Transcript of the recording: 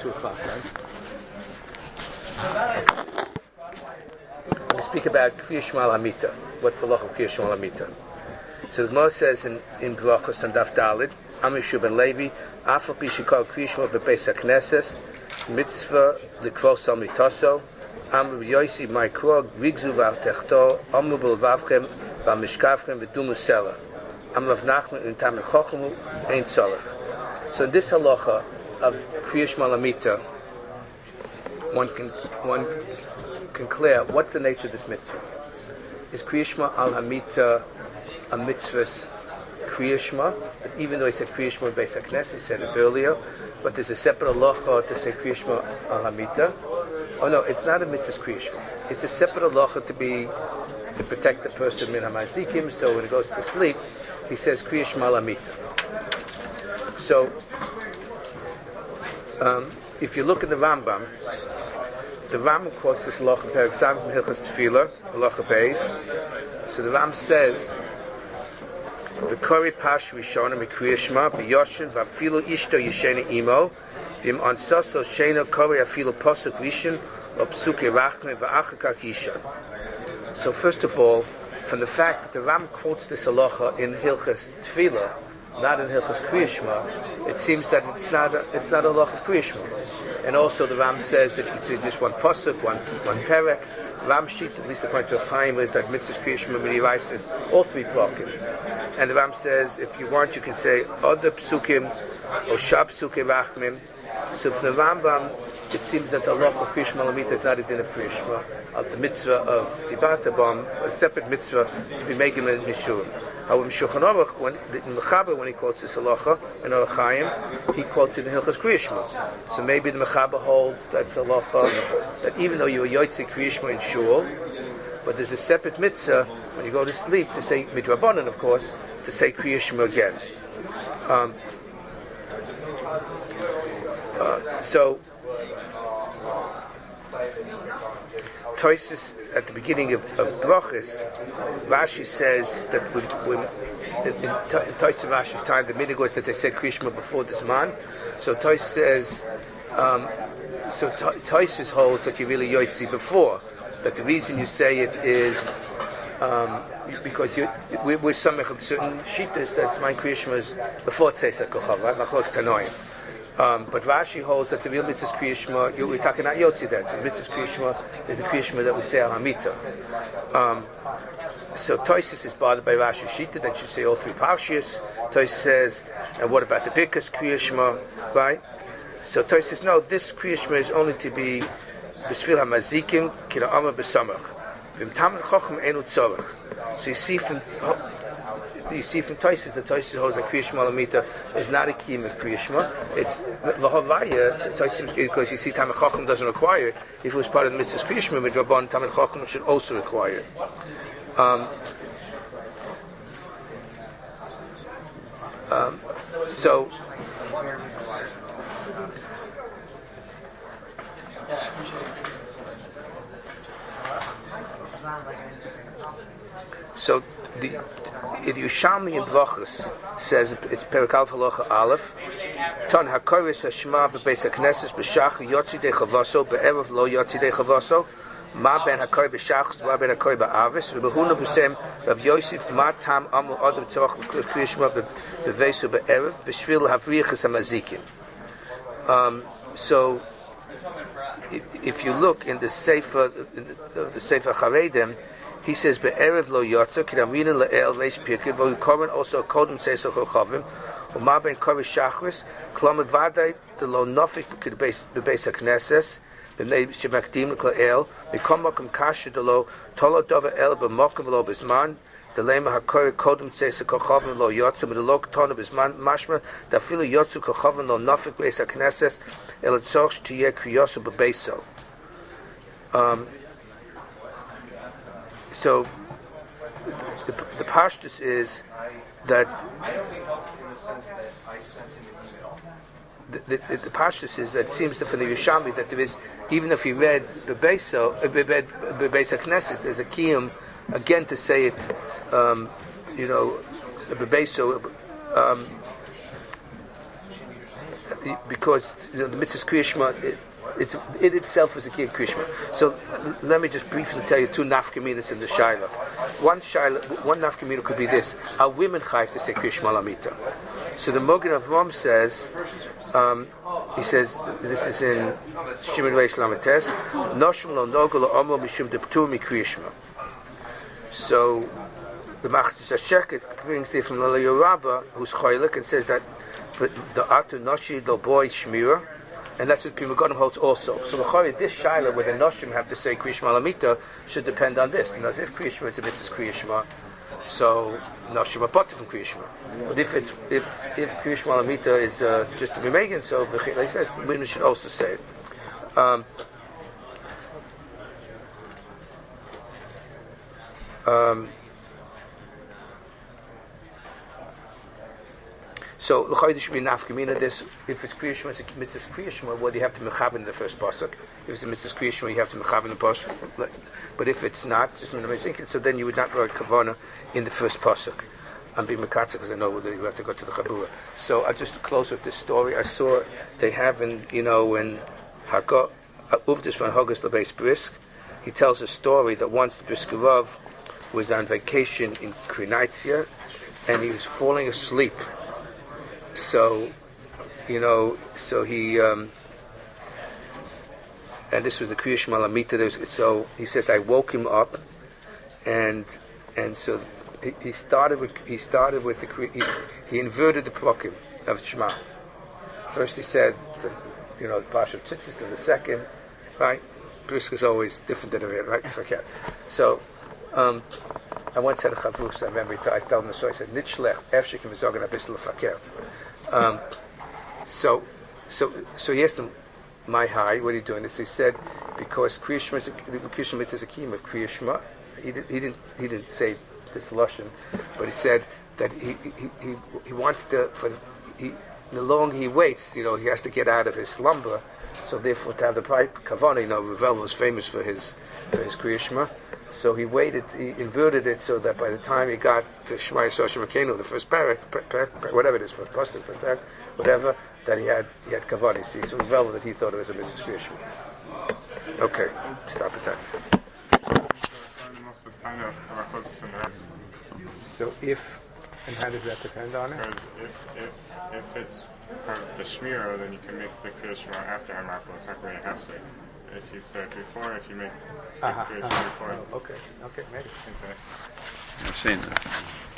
2 o'clock, right? We speak about Kriya Shema Hamita. What's the law of Kriya Shema Hamita? So the Gemara says in Brachos and Daf Dalid, Amr Yeshua ben Levi, Afal Pi Shekol Kriya Shema beBeis HaKnesses, Mitzvah Likros Al Mitoso, Amr Yosi Ma'ikro Rigzu V'Techto, Amr B'Levavchem V'Mishkavchem V'Dumu Sela, Amr Rav Nachman Untam Chochemu Ein Tzorech. So in this halacha of Kriya Shema Hamita, one can clear what's the nature of this mitzvah. Is Kriya Shema al Hamita a mitzvah's Kriya Shema? But even though he said Kriya Shema Beis HaKnesses, he said it earlier, but there's a separate halacha to say Kriya Shema al Hamita. Oh no, it's not a mitzvah's Kriya Shema. It's a separate halacha to protect the person min hamazikim. So when he goes to sleep, he says Kriya Shema al Hamita. So if you look at the Rambam quotes this halacha Perek Sam from Hilchos Tefillah, halacha Beis. So the Ram says, "V'kori pash rishona mikriya shema v'yoshin v'afilu ishto yishena imo v'im ansaso shena kori afilu posuk rishon v'psuke rachme v'achakak yishan." So first of all, from the fact that the Ram quotes this halacha in Hilchos Tefillah, not in Hilchos Kriya Shema, it seems that it's not a halacha of Kriya Shema. And also the Ram says that you could say just one pasuk, one perek. Ram sheet, at least according to a Chaim, is that mitzvahs Kriya Shema Mirivaisa is all 3 prakim. And the Ram says if you want, you can say other psukim or shab psukim rachmim. So from the Rambam, it seems that the halacha of Kriya Shema Hamita is not a din of Kriya Shema. The mitzvah of Tibat Abam, a separate mitzvah to be making in Mishur. However, Shulchan Aruch, when he quotes this halacha in Orach Chaim, he quotes it in Hilchos Kriya Shema. So maybe the Mechaber holds that's halacha that even though you are Yotzei Kriya Shema in Shul, but there's a separate mitzvah when you go to sleep to say midrabanan, of course, to say Kriya Shema again. So Tosis at the beginning of Brachos, Rashi says that when in Tosis and Rashi's time, the minig was that they said Kriya Shema before this man. So Tosis says, Tosis holds that you really Yotzei before. That the reason you say it is because we're samech certain shittas that's my Kriya Shema is before Tzeisak Kochav, right? Machlokes Tanoim. But Rashi holds that the real mitzvah's Kriya Shema, we're talking about Yotzi then. So the mitzvah's Kriya Shema is the Kriya Shema that we say al Hamita. So Tosis is bothered by Rashi Shita that should say all 3 parshias. Tosis says, and what about the Birkas Kriya Shema, right? So Tosis says, no, this Kriya Shema is only to be B'sfil HaMazikim Kira Amar B'samach V'im Tamid Chochem Enu Tzorech. So you see from Tosis that Tosis holds that Kriya Shema Hamita is not a kiyum of Kriya Shema. It's V'havaya, Tosis, because you see Tamid Chochem doesn't require it. If it was part of the mitzvah's Kriya Shema, Midrabban, Tamid Chochem should also require it. So the Yerushalmi in Brachos says it's Perek Aleph Halacha Aleph. Ton hakoris hashema bebeis haknesses b'shach yotzi de chavaso be'erev lo yotzi de chavaso ma ben hakori b'shach ma ben hakori ba'avis v'behuna b'sem Rav Yosef ma tam amu adam tzorach Kriya Shema bevesu be'erev b'shvil havriachas hamazikim. So if you look in the Sefer Charedim, he says be'erev lo yotza k'damrina le'el reish pirkei v'hu koren also kodem seisach chavim u'ma ben korish shachris klomet vaday de lo nofik bebeis haknesses b'nei shemakdim l'el mikom mokum kasher de lo tolo dova el b'mokum lo b'zman de lema hakori kodem seisach chavim lo yotza b'de lo k'tonu b'zman mashma dafilu yotzu chavim lo nofik bebeis haknesses el tzorch tiyeh kriyosu b'beiso. So the pashtus is that the pashtus is that it seems that for the Yerushalmi that there is, even if you read Bebeis HaKnesses, there's a kiyum again to say it, Bebeis because the mitzvah Kriya Shema, it itself is a key Krishma. So let me just briefly tell you two nafkaminas in the Shaila. One nafkamina could be this: are women chayv to say Krishma Lamita? So the Mogen Avram says, he says, this is in Shimon Reish Lamites, Noshim lo nogel lo omo mishum deptur mi Krishma. So the Machzor Sheket brings there from Lalayo Rabbah, who's choylek, and says that the atu noshi lo boy shmira. And that's what Pri Megadim holds also. So the this shaila where the noshim have to say Kriya Shema Lamita should depend on this. And as if Kriya Shema is a mitzvah Kriya Shema, so noshim are bought from Kriya Shema. But if Kriya Shema Lamita is just to be making, so he says women should also say it. So l'chayda should be nafkamina. This if it's Kriya Shema, it's a mitzvah Kriya Shema. Well, you have to mechaven in the first pasuk. If it's a mitzvah Kriya Shema, you have to mechaven the pasuk. But if it's not, just so then you would not write kavana in the first pasuk. I'm being mekatza because I know that you have to go to the chabura. So I just close with this story. I saw they have in when Hakah Uvdis van Hogus Lebeis Brisk. He tells a story that once the Briskerov was on vacation in Krinitzia and he was falling asleep. So, so he, and this was the Kriya Shema Lamita. So he says, I woke him up, and so he started with the he inverted the prokim of Shema. First he said, the Pasha Tzitzis, then the second, right? Brisk is always different than the right? Forget. So, I once had a chavus. I remember I told him the story. I said, "Nitzlech efshikim v'zogen abisel fakert." So he asked him, "My high, what are you doing?" So he said, "Because Kriya Shema is a kiyum of Kriya Shema." He didn't say this lashon, but he said that he wants to the longer he waits, he has to get out of his slumber. So therefore, to have the pipe kavana, Ravel was famous for his Kriya Shema. So he waited, he inverted it so that by the time he got to Shema Yisrael Shema Kenu, the first parak, whatever it is, first pasuk, first parak, whatever, that he had kavana. See, so Ravel that he thought it was a mitzvah Kriya Shema. Okay, stop at that. So if, and how does that depend on it? Because if it's part of the shmira, then you can make the Kriya Shema after Hamakol. It's not really a half say. If you said before, if you make the Kriya Shema before. Okay, maybe. Okay. I've seen that.